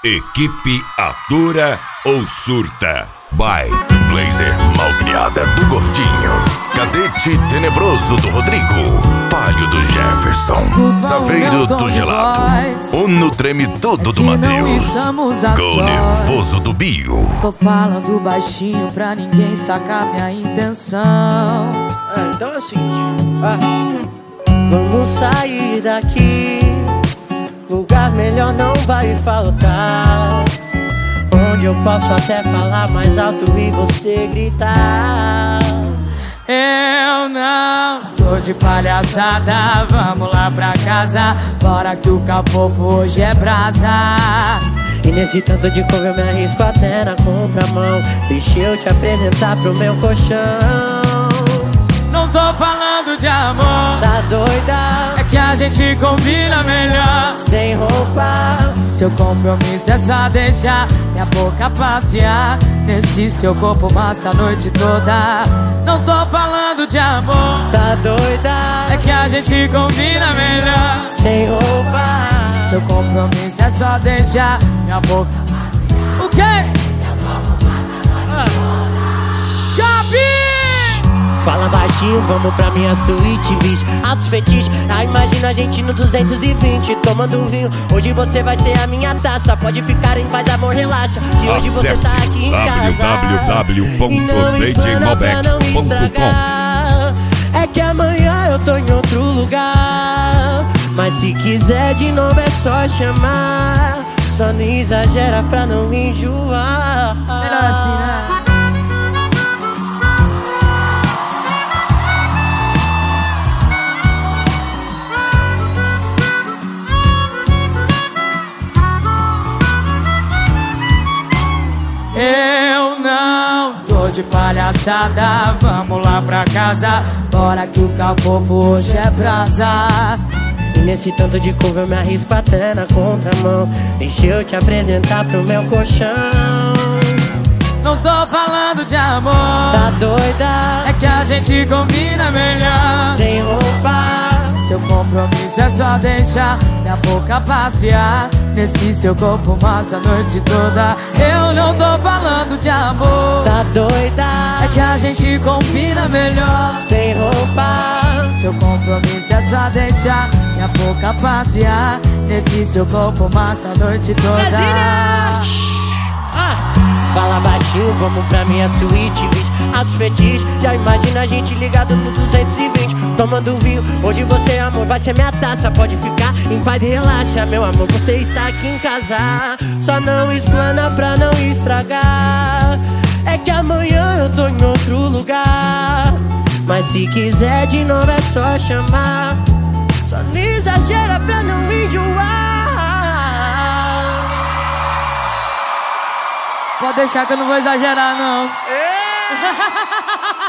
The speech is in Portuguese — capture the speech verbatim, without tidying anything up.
Equipe Atura ou Surta. By Blazer Malcriada do Gordinho, Cadete Tenebroso do Rodrigo, Palio do Jefferson, Saveiro do Gelato, Uno Treme Todo do Matheus, Gol Nervoso do Bio. Tô falando baixinho pra ninguém sacar minha intenção. Ah, então é o seguinte, ah, vamos sair daqui, lugar melhor não vai faltar, onde eu posso até falar mais alto e você gritar. Eu não tô de palhaçada, vamos lá pra casa, bora que o cafofo hoje é brasa. E nesse tanto de couve eu me arrisco até na contramão, deixa eu te apresentar pro meu colchão. Não tô falando de amor, tá doida? É que a gente combina melhor sem roupa. Seu compromisso é só deixar minha boca passear nesse seu corpo massa a noite toda. Não tô falando de amor, tá doida? É que a gente combina melhor sem roupa. Seu compromisso é só deixar minha boca. O quê? Ah. Gabi! Fala baixinho, vamos pra minha suíte, bicho. Altos fetiches, ah, imagina a gente no duzentos e vinte tomando vinho. Hoje você vai ser a minha taça, pode ficar em paz, amor, relaxa, que hoje você tá aqui em casa. w w w ponto d j malbec ponto com. É que amanhã eu tô em outro lugar, mas se quiser de novo é só chamar. Só não exagera pra não enjoar. Melhor assim, né? Eu não tô de palhaçada, vamos lá pra casa, bora que o cafofo hoje é brasa. E nesse tanto de couve eu me arrisco até na contramão, deixa eu te apresentar pro meu colchão. Não tô falando de amor, tá doida? É que a gente combina melhor sem roupa. Seu compromisso é só deixar minha boca passear nesse seu corpo massa a noite toda. Eu não tô falando de amor, tá doida? É que a gente combina melhor sem roupa. Seu compromisso é só deixar minha boca passear nesse seu corpo massa a noite toda. Ah. Fala baixinho, vamos pra minha suíte, bicho. Altos fetiches, já imagina a gente ligado no duzentos e vinte tomando vinho. Hoje você, amor, vai ser minha taça, pode ficar em paz e relaxa, meu amor, você está aqui em casa. Só não explana pra não estragar, é que amanhã eu tô em outro lugar, mas se quiser de novo é só chamar. Só não exagera pra não enjoar. Pode deixar que eu não vou exagerar, não.